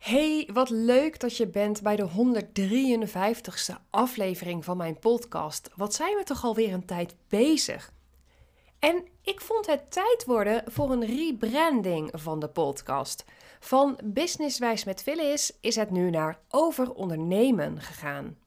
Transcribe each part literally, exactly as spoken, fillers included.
Hey, wat leuk dat je bent bij de honderddrieënvijftigste aflevering van mijn podcast. Wat zijn we toch alweer een tijd bezig? En ik vond het tijd worden voor een rebranding van de podcast. Van Businesswijs met Phyllis is het nu naar Over Ondernemen gegaan.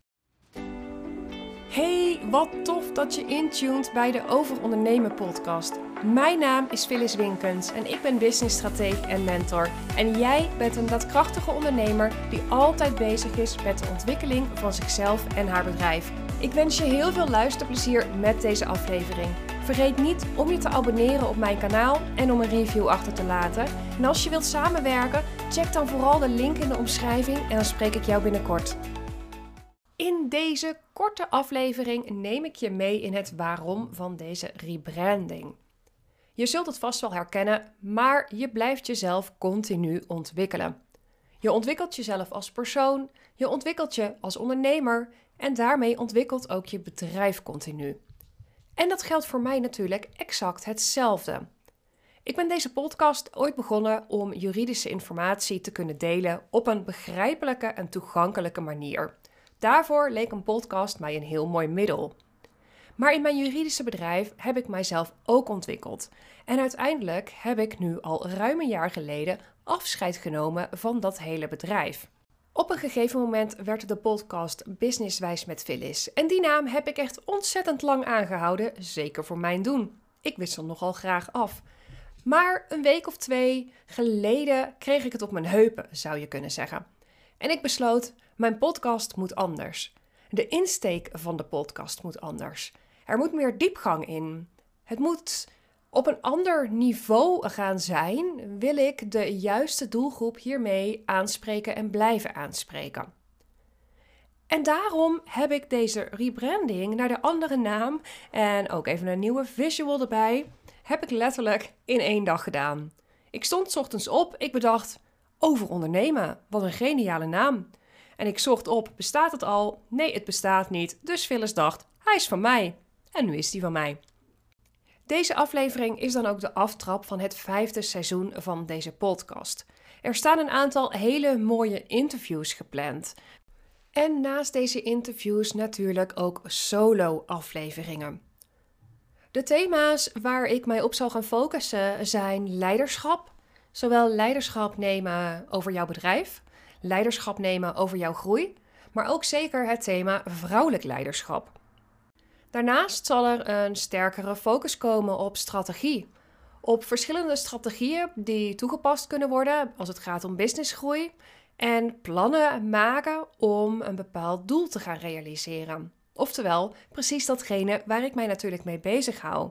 Hey, wat tof dat je intuned bij de Over Ondernemen podcast. Mijn naam is Phyllis Winkens en ik ben businessstratege en mentor. En jij bent een daadkrachtige ondernemer die altijd bezig is met de ontwikkeling van zichzelf en haar bedrijf. Ik wens je heel veel luisterplezier met deze aflevering. Vergeet niet om je te abonneren op mijn kanaal en om een review achter te laten. En als je wilt samenwerken, check dan vooral de link in de omschrijving en dan spreek ik jou binnenkort. In deze korte aflevering neem ik je mee in het waarom van deze rebranding. Je zult het vast wel herkennen, maar je blijft jezelf continu ontwikkelen. Je ontwikkelt jezelf als persoon, je ontwikkelt je als ondernemer en daarmee ontwikkelt ook je bedrijf continu. En dat geldt voor mij natuurlijk exact hetzelfde. Ik ben deze podcast ooit begonnen om juridische informatie te kunnen delen op een begrijpelijke en toegankelijke manier. Daarvoor leek een podcast mij een heel mooi middel. Maar in mijn juridische bedrijf heb ik mijzelf ook ontwikkeld. En uiteindelijk heb ik nu al ruim een jaar geleden afscheid genomen van dat hele bedrijf. Op een gegeven moment werd de podcast Businesswijs met Phyllis. En die naam heb ik echt ontzettend lang aangehouden, zeker voor mijn doen. Ik wissel nogal graag af. Maar een week of twee geleden kreeg ik het op mijn heupen, zou je kunnen zeggen. En ik besloot, mijn podcast moet anders. De insteek van de podcast moet anders. Er moet meer diepgang in. Het moet op een ander niveau gaan zijn, wil ik de juiste doelgroep hiermee aanspreken en blijven aanspreken. En daarom heb ik deze rebranding naar de andere naam en ook even een nieuwe visual erbij, heb ik letterlijk in één dag gedaan. Ik stond 's ochtends op, ik bedacht, over ondernemen, wat een geniale naam. En ik zocht op, bestaat het al? Nee, het bestaat niet. Dus Phyllis dacht, hij is van mij. En nu is hij van mij. Deze aflevering is dan ook de aftrap van het vijfde seizoen van deze podcast. Er staan een aantal hele mooie interviews gepland. En naast deze interviews natuurlijk ook solo-afleveringen. De thema's waar ik mij op zal gaan focussen zijn leiderschap. Zowel leiderschap nemen over jouw bedrijf, leiderschap nemen over jouw groei, maar ook zeker het thema vrouwelijk leiderschap. Daarnaast zal er een sterkere focus komen op strategie. Op verschillende strategieën die toegepast kunnen worden als het gaat om businessgroei en plannen maken om een bepaald doel te gaan realiseren. Oftewel, precies datgene waar ik mij natuurlijk mee bezig hou.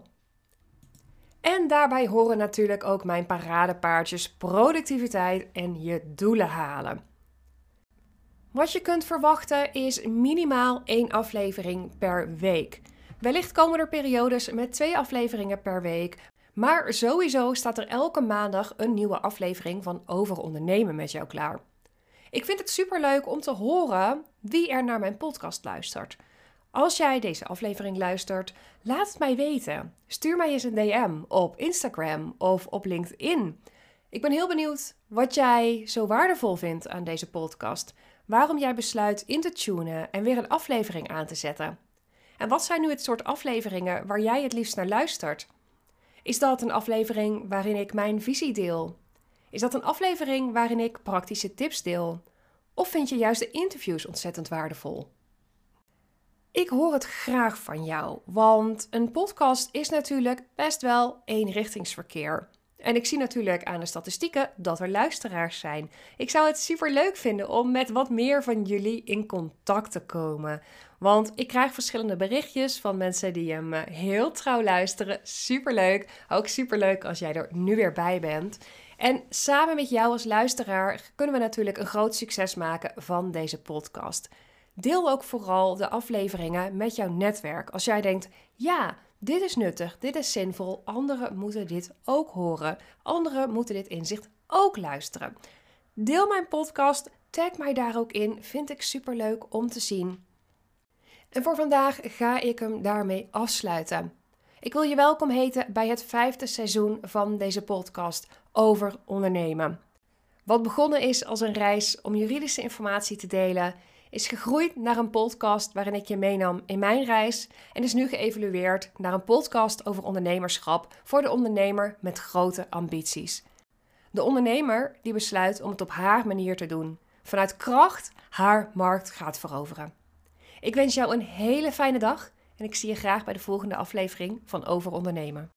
En daarbij horen natuurlijk ook mijn paradepaardjes productiviteit en je doelen halen. Wat je kunt verwachten is minimaal één aflevering per week. Wellicht komen er periodes met twee afleveringen per week, maar sowieso staat er elke maandag een nieuwe aflevering van Over Ondernemen met jou klaar. Ik vind het superleuk om te horen wie er naar mijn podcast luistert. Als jij deze aflevering luistert, laat het mij weten. Stuur mij eens een D M op Instagram of op LinkedIn. Ik ben heel benieuwd wat jij zo waardevol vindt aan deze podcast. Waarom jij besluit in te tunen en weer een aflevering aan te zetten. En wat zijn nu het soort afleveringen waar jij het liefst naar luistert? Is dat een aflevering waarin ik mijn visie deel? Is dat een aflevering waarin ik praktische tips deel? Of vind je juist de interviews ontzettend waardevol? Ik hoor het graag van jou, want een podcast is natuurlijk best wel eenrichtingsverkeer. En ik zie natuurlijk aan de statistieken dat er luisteraars zijn. Ik zou het super leuk vinden om met wat meer van jullie in contact te komen. Want ik krijg verschillende berichtjes van mensen die hem heel trouw luisteren. Superleuk. Ook superleuk als jij er nu weer bij bent. En samen met jou als luisteraar kunnen we natuurlijk een groot succes maken van deze podcast. Deel ook vooral de afleveringen met jouw netwerk. Als jij denkt, ja, dit is nuttig, dit is zinvol, anderen moeten dit ook horen. Anderen moeten dit inzicht ook luisteren. Deel mijn podcast, tag mij daar ook in, vind ik superleuk om te zien. En voor vandaag ga ik hem daarmee afsluiten. Ik wil je welkom heten bij het vijfde seizoen van deze podcast over ondernemen. Wat begonnen is als een reis om juridische informatie te delen, is gegroeid naar een podcast waarin ik je meenam in mijn reis en is nu geëvolueerd naar een podcast over ondernemerschap voor de ondernemer met grote ambities. De ondernemer die besluit om het op haar manier te doen, vanuit kracht haar markt gaat veroveren. Ik wens jou een hele fijne dag en ik zie je graag bij de volgende aflevering van Over Ondernemen.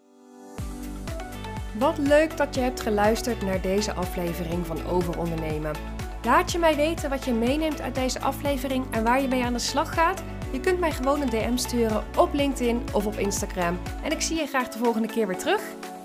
Wat leuk dat je hebt geluisterd naar deze aflevering van Over Ondernemen. Laat je mij weten wat je meeneemt uit deze aflevering en waar je mee aan de slag gaat. Je kunt mij gewoon een D M sturen op LinkedIn of op Instagram. En ik zie je graag de volgende keer weer terug.